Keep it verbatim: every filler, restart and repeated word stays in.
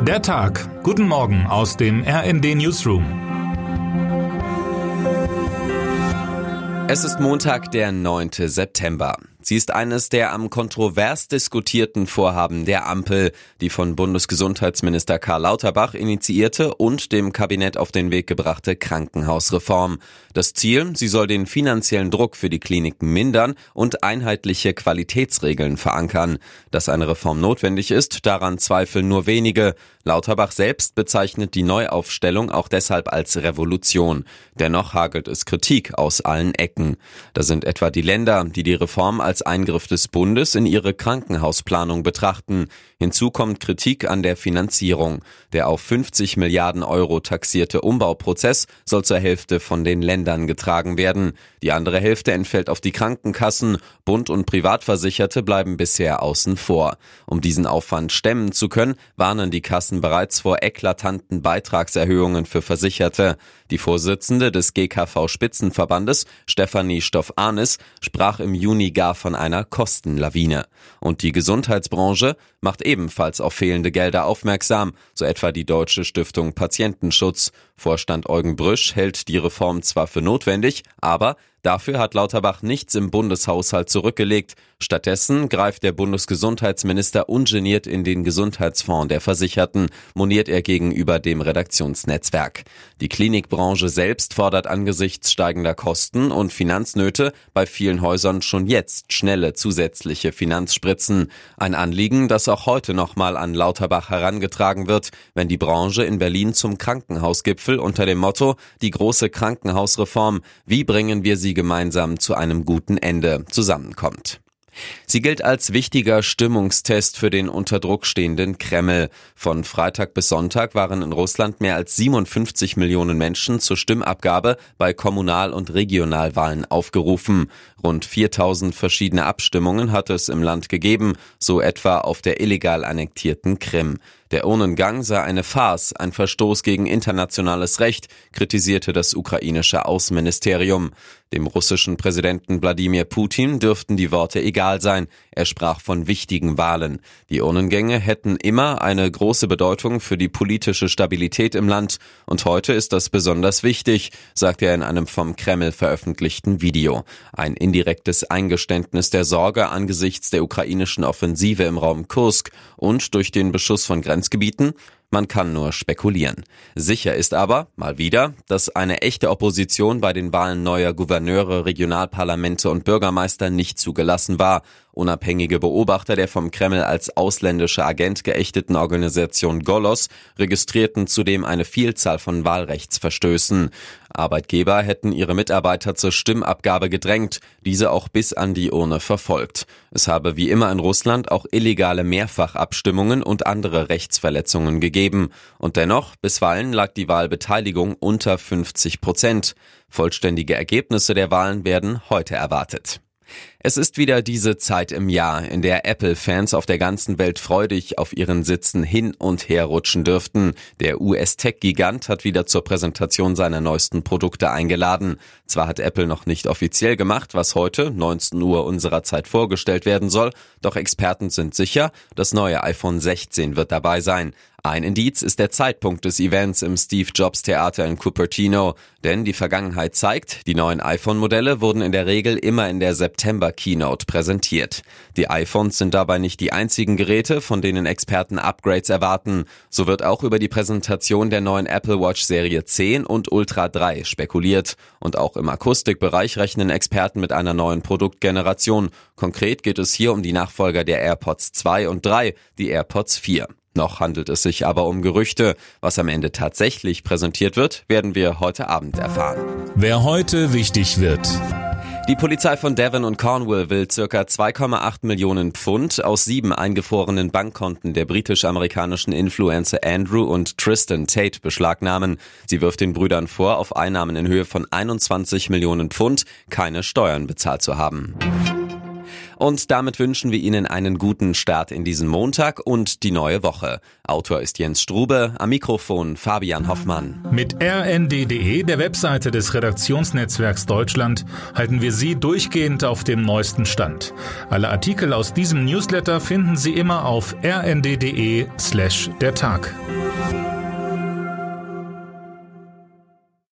Der Tag. Guten Morgen aus dem R N D Newsroom. Es ist Montag, der neunte September. Sie ist eines der am kontrovers diskutierten Vorhaben der Ampel, die von Bundesgesundheitsminister Karl Lauterbach initiierte und dem Kabinett auf den Weg gebrachte Krankenhausreform. Das Ziel, sie soll den finanziellen Druck für die Kliniken mindern und einheitliche Qualitätsregeln verankern. Dass eine Reform notwendig ist, daran zweifeln nur wenige. Lauterbach selbst bezeichnet die Neuaufstellung auch deshalb als Revolution. Dennoch hagelt es Kritik aus allen Ecken. Da sind etwa die Länder, die die Reform als Eingriff des Bundes in ihre Krankenhausplanung betrachten. Hinzu kommt Kritik an der Finanzierung. Der auf fünfzig Milliarden Euro taxierte Umbauprozess soll zur Hälfte von den Ländern getragen werden. Die andere Hälfte entfällt auf die Krankenkassen. Bund und Privatversicherte bleiben bisher außen vor. Um diesen Aufwand stemmen zu können, warnen die Kassen bereits vor eklatanten Beitragserhöhungen für Versicherte. Die Vorsitzende des G K V-Spitzenverbandes, Stefanie Stoff-Arnis, sprach im Juni gar von einer Kostenlawine. Und die Gesundheitsbranche macht ebenfalls auf fehlende Gelder aufmerksam, so etwa die Deutsche Stiftung Patientenschutz. Vorstand Eugen Brüsch hält die Reform zwar für notwendig, aber dafür hat Lauterbach nichts im Bundeshaushalt zurückgelegt. Stattdessen greift der Bundesgesundheitsminister ungeniert in den Gesundheitsfonds der Versicherten, moniert er gegenüber dem Redaktionsnetzwerk. Die Klinikbranche selbst fordert angesichts steigender Kosten und Finanznöte bei vielen Häusern schon jetzt schnelle zusätzliche Finanzspritzen. Ein Anliegen, das auch heute nochmal an Lauterbach herangetragen wird, wenn die Branche in Berlin zum Krankenhausgipfel unter dem Motto „Die große Krankenhausreform, wie bringen wir sie gemeinsam zu einem guten Ende“ zusammenkommt. Sie gilt als wichtiger Stimmungstest für den unter Druck stehenden Kreml. Von Freitag bis Sonntag waren in Russland mehr als siebenundfünfzig Millionen Menschen zur Stimmabgabe bei Kommunal- und Regionalwahlen aufgerufen. Rund viertausend verschiedene Abstimmungen hat es im Land gegeben, so etwa auf der illegal annektierten Krim. Der Urnengang sei eine Farce, ein Verstoß gegen internationales Recht, kritisierte das ukrainische Außenministerium. Dem russischen Präsidenten Wladimir Putin dürften die Worte egal sein. Er sprach von wichtigen Wahlen. Die Urnengänge hätten immer eine große Bedeutung für die politische Stabilität im Land. Und heute ist das besonders wichtig, sagte er in einem vom Kreml veröffentlichten Video. Ein indirektes Eingeständnis der Sorge angesichts der ukrainischen Offensive im Raum Kursk und durch den Beschuss von Grenzgebieten. Man kann nur spekulieren. Sicher ist aber, mal wieder, dass eine echte Opposition bei den Wahlen neuer Gouverneure, Regionalparlamente und Bürgermeister nicht zugelassen war. Unabhängige Beobachter der vom Kreml als ausländischer Agent geächteten Organisation Golos registrierten zudem eine Vielzahl von Wahlrechtsverstößen. Arbeitgeber hätten ihre Mitarbeiter zur Stimmabgabe gedrängt, diese auch bis an die Urne verfolgt. Es habe wie immer in Russland auch illegale Mehrfachabstimmungen und andere Rechtsverletzungen gegeben. Und dennoch, bisweilen lag die Wahlbeteiligung unter fünfzig Prozent. Vollständige Ergebnisse der Wahlen werden heute erwartet. Es ist wieder diese Zeit im Jahr, in der Apple-Fans auf der ganzen Welt freudig auf ihren Sitzen hin und her rutschen dürften. Der U S-Tech-Gigant hat wieder zur Präsentation seiner neuesten Produkte eingeladen. Zwar hat Apple noch nicht offiziell gemacht, was heute, neunzehn Uhr unserer Zeit, vorgestellt werden soll, doch Experten sind sicher, das neue iPhone sechzehn wird dabei sein. Ein Indiz ist der Zeitpunkt des Events im Steve Jobs Theater in Cupertino, denn die Vergangenheit zeigt, die neuen iPhone-Modelle wurden in der Regel immer in der September-Keynote präsentiert. Die iPhones sind dabei nicht die einzigen Geräte, von denen Experten Upgrades erwarten. So wird auch über die Präsentation der neuen Apple Watch Serie zehn und Ultra drei spekuliert. Und auch im Akustikbereich rechnen Experten mit einer neuen Produktgeneration. Konkret geht es hier um die Nachfolger der AirPods zwei und drei, die AirPods vier. Noch handelt es sich aber um Gerüchte. Was am Ende tatsächlich präsentiert wird, werden wir heute Abend erfahren. Wer heute wichtig wird. Die Polizei von Devon und Cornwall will ca. zwei Komma acht Millionen Pfund aus sieben eingefrorenen Bankkonten der britisch-amerikanischen Influencer Andrew und Tristan Tate beschlagnahmen. Sie wirft den Brüdern vor, auf Einnahmen in Höhe von einundzwanzig Millionen Pfund keine Steuern bezahlt zu haben. Und damit wünschen wir Ihnen einen guten Start in diesen Montag und die neue Woche. Autor ist Jens Strube, am Mikrofon Fabian Hoffmann. Mit r n d punkt d e, der Webseite des Redaktionsnetzwerks Deutschland, halten wir Sie durchgehend auf dem neuesten Stand. Alle Artikel aus diesem Newsletter finden Sie immer auf r n d punkt d e slash der Tag.